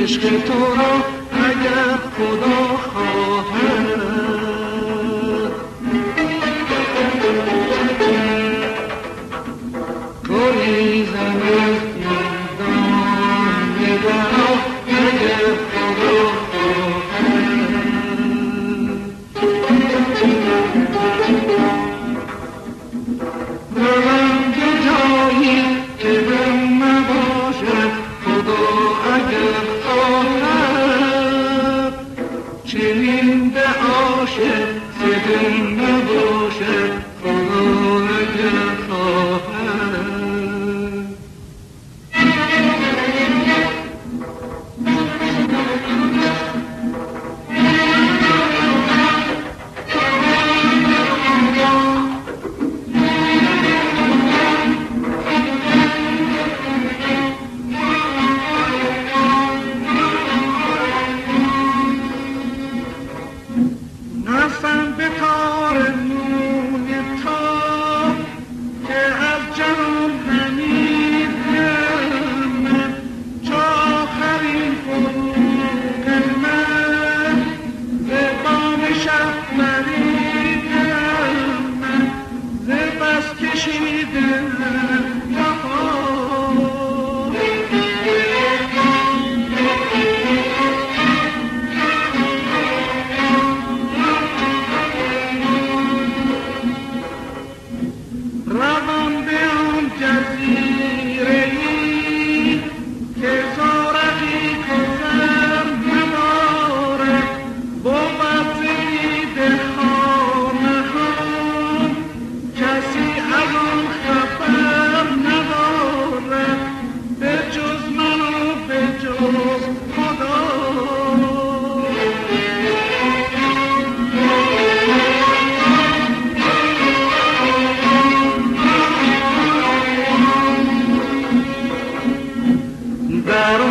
عشق تو را اگر خدا خواهد گریزم از یادان نگاه اگر خدا روم به جایی که غم نباشد خدا اگر خواهد چنین به عاشق ستم نباشد خدا اگر خواهد نفسم به کار نون تا که از جهان همیدم من چو آخرین فروغ من ز بام شب بریدم من ز بس کشیدم روم به آن جزیره‌ای که زارقی گذر ندارد بود ز دیده خانه‌ها کسی از آن خبر ندارد به جز من و به جز خدا در